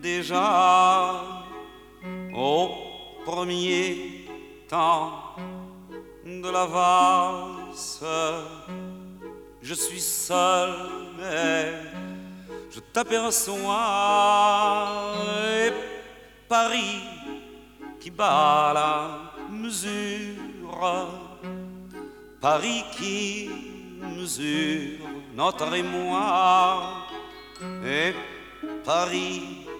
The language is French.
Déjà au premier temps de la valse, je suis seul mais je t'aperçois, et Paris qui bat la mesure, Paris qui mesure notre émoi, et Paris